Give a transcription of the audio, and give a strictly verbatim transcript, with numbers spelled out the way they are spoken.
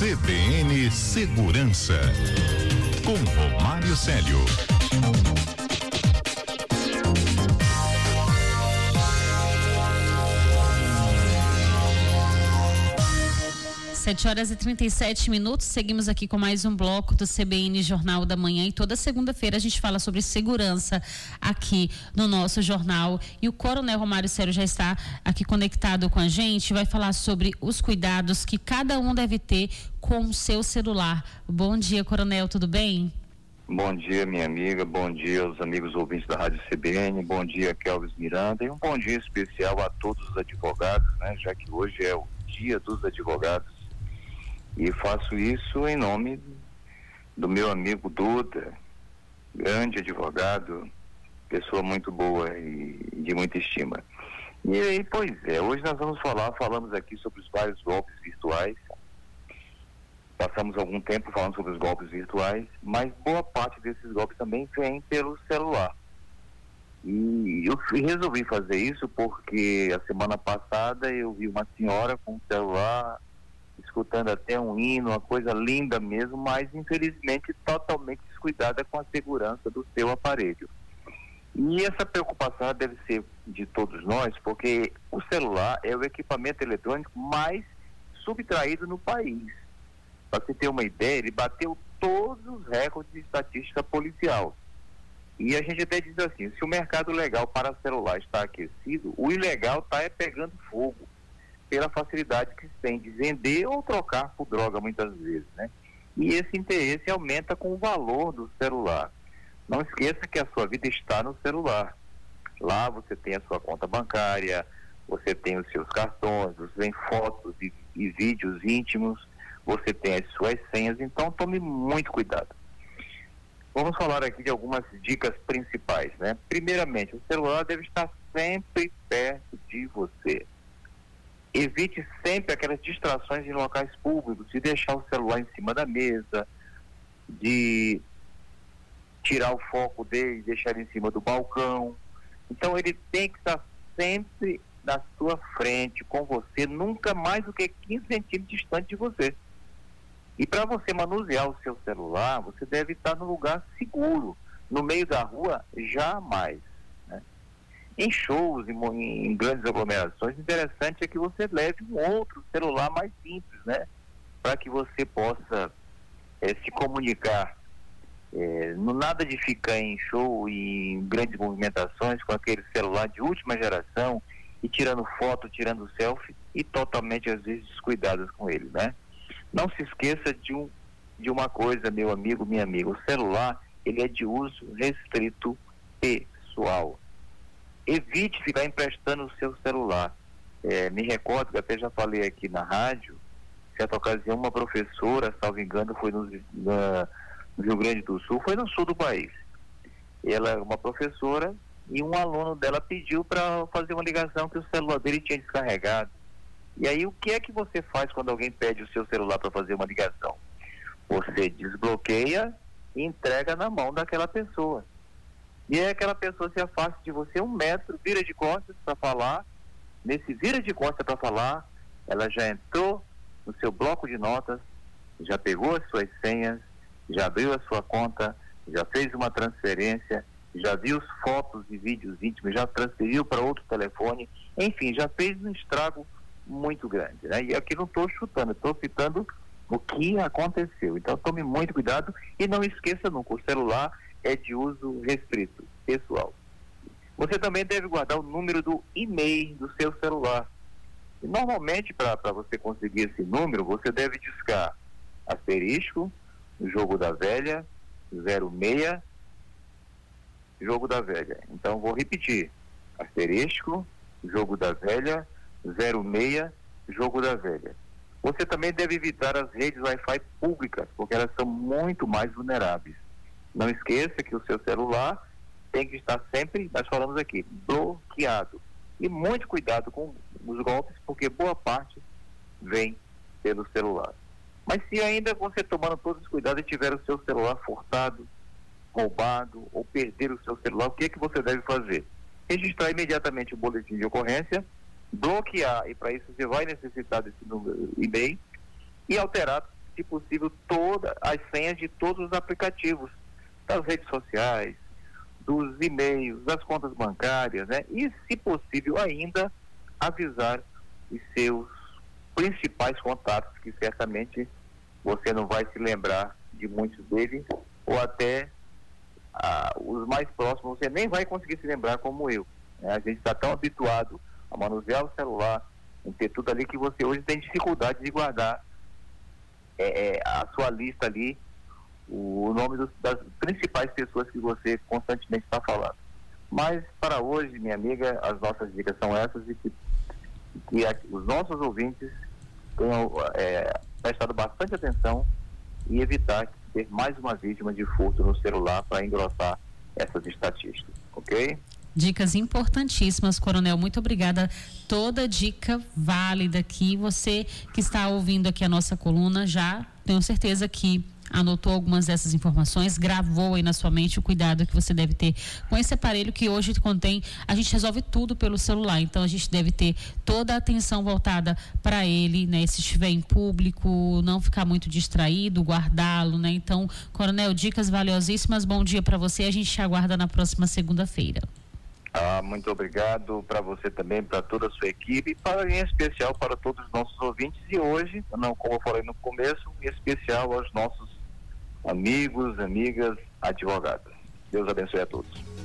C B N Segurança, com Romário Célio. sete horas e trinta e sete minutos, seguimos aqui com mais um bloco do C B N Jornal da Manhã, e toda segunda-feira a gente fala sobre segurança aqui no nosso jornal, e o Coronel Romário Célio já está aqui conectado com a gente, vai falar sobre os cuidados que cada um deve ter com o seu celular. Bom dia, Coronel, tudo bem? Bom dia, minha amiga, bom dia aos amigos ouvintes da Rádio C B N, bom dia, Kelvis Miranda, e um bom dia especial a todos os advogados, né, já que hoje é o dia dos advogados. E faço isso em nome do meu amigo Duda, grande advogado, pessoa muito boa e de muita estima. E aí, pois é, hoje nós vamos falar, falamos aqui sobre os vários golpes virtuais. Passamos algum tempo falando sobre os golpes virtuais, mas boa parte desses golpes também vem pelo celular. E eu resolvi fazer isso porque a semana passada eu vi uma senhora com o celular escutando até um hino, uma coisa linda mesmo, mas infelizmente totalmente descuidada com a segurança do seu aparelho. E essa preocupação deve ser de todos nós, porque o celular é o equipamento eletrônico mais subtraído no país. Para você ter uma ideia, ele bateu todos os recordes de estatística policial. E a gente até diz assim, se o mercado legal para celular está aquecido, o ilegal está é pegando fogo, pela facilidade que se tem de vender ou trocar por droga muitas vezes, né? E esse interesse aumenta com o valor do celular. Não esqueça que a sua vida está no celular. Lá você tem a sua conta bancária, você tem os seus cartões, você tem fotos e, e vídeos íntimos, você tem as suas senhas, então tome muito cuidado. Vamos falar aqui de algumas dicas principais, né? Primeiramente, o celular deve estar sempre perto de você. Evite sempre aquelas distrações em locais públicos, de deixar o celular em cima da mesa, de tirar o foco dele e deixar ele em cima do balcão. Então ele tem que estar sempre na sua frente, com você, nunca mais do que quinze centímetros distante de você. E para você manusear o seu celular, você deve estar num lugar seguro. No meio da rua, jamais. Em shows, em, em grandes aglomerações, interessante é que você leve um outro celular mais simples, né? Para que você possa é, se comunicar. É, não nada de ficar em show e em grandes movimentações com aquele celular de última geração e tirando foto, tirando selfie e totalmente, às vezes, descuidados com ele, né? Não se esqueça de, um, de uma coisa, meu amigo, minha amiga. O celular, ele é de uso restrito pessoal. Evite ficar emprestando o seu celular. É, me recordo que até já falei aqui na rádio, certa ocasião uma professora, salvo engano, foi no, na, no Rio Grande do Sul, foi no sul do país. Ela é uma professora e um aluno dela pediu para fazer uma ligação que o celular dele tinha descarregado. E aí o que é que você faz quando alguém pede o seu celular para fazer uma ligação? Você desbloqueia e entrega na mão daquela pessoa. E aí aquela pessoa se afasta de você um metro, vira de costas para falar. Nesse vira de costas para falar, ela já entrou no seu bloco de notas, já pegou as suas senhas, já abriu a sua conta, já fez uma transferência, já viu fotos e vídeos íntimos, já transferiu para outro telefone, enfim, já fez um estrago muito grande, né? E aqui não estou chutando, estou citando o que aconteceu. Então tome muito cuidado e não esqueça nunca, o celular é de uso restrito, pessoal. Você também deve guardar o número do e-mail do seu celular. E normalmente, para você conseguir esse número, você deve discar asterisco, jogo da velha, zero seis, jogo da velha. Então, vou repetir. Asterisco, jogo da velha, zero seis, jogo da velha. Você também deve evitar as redes Wi-Fi públicas, porque elas são muito mais vulneráveis. Não esqueça que o seu celular tem que estar sempre, nós falamos aqui, bloqueado. E muito cuidado com os golpes, porque boa parte vem pelo celular. Mas se ainda você tomando todos os cuidados e tiver o seu celular furtado, roubado ou perder o seu celular, o que é que você deve fazer? Registrar imediatamente o boletim de ocorrência, bloquear, e para isso você vai necessitar desse número e-mail, e alterar se possível, todas as senhas de todos os aplicativos, das redes sociais, dos e-mails, das contas bancárias, né? E, se possível, ainda avisar os seus principais contatos, que certamente você não vai se lembrar de muitos deles, ou até ah, os mais próximos você nem vai conseguir se lembrar, como eu, né? A gente está tão habituado a manusear o celular, em ter tudo ali, que você hoje tem dificuldade de guardar é, a sua lista ali, o nome dos, das principais pessoas que você constantemente está falando. Mas para hoje, minha amiga, as nossas dicas são essas, e que, que a, os nossos ouvintes tenham é, prestado bastante atenção e evitar ter mais uma vítima de furto no celular para engrossar essas estatísticas, ok? Dicas importantíssimas, Coronel. Muito obrigada. Toda dica válida aqui. Você que está ouvindo aqui a nossa coluna, já tenho certeza que anotou algumas dessas informações, gravou aí na sua mente o cuidado que você deve ter com esse aparelho, que hoje contém, a gente resolve tudo pelo celular, então a gente deve ter toda a atenção voltada para ele, né? Se estiver em público, não ficar muito distraído, guardá-lo, né? Então, Coronel, dicas valiosíssimas. Bom dia para você. A gente te aguarda na próxima segunda-feira. Ah, muito obrigado para você também, para toda a sua equipe, para, em especial para todos os nossos ouvintes. E hoje, não, como eu falei no começo, em especial aos nossos amigos, amigas, advogadas. Deus abençoe a todos.